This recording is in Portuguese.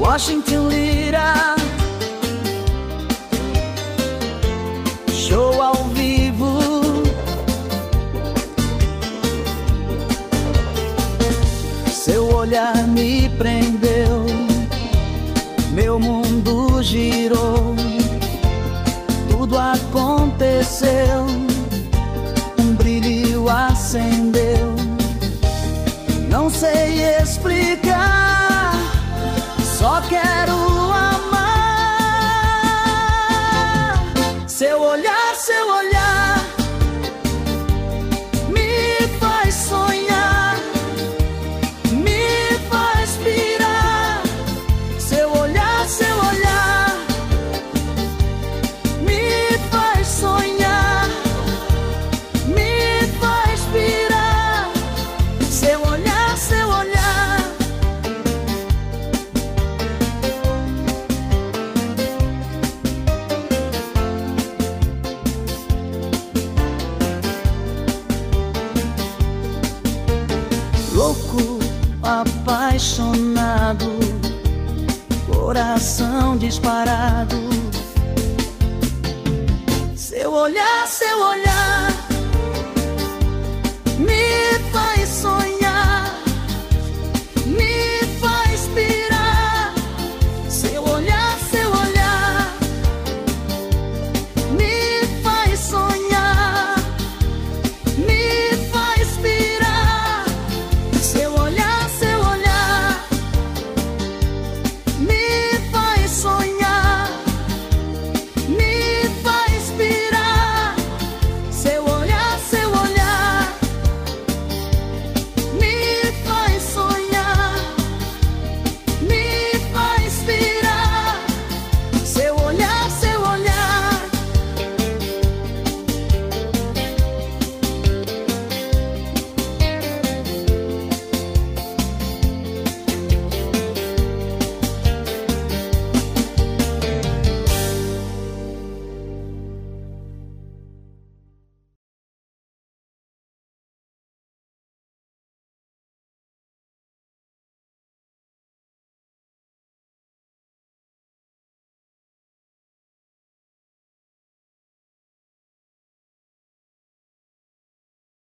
Washington Lira, show ao vivo. Seu olhar me prendeu, meu mundo girou, tudo aconteceu, um brilho acendeu. Não sei explicar, só quero amar. Seu olhar me faz sonhar, me faz pirar. Seu olhar me faz sonhar, me faz pirar. Seu olhar. Louco, apaixonado, coração disparado. Seu olhar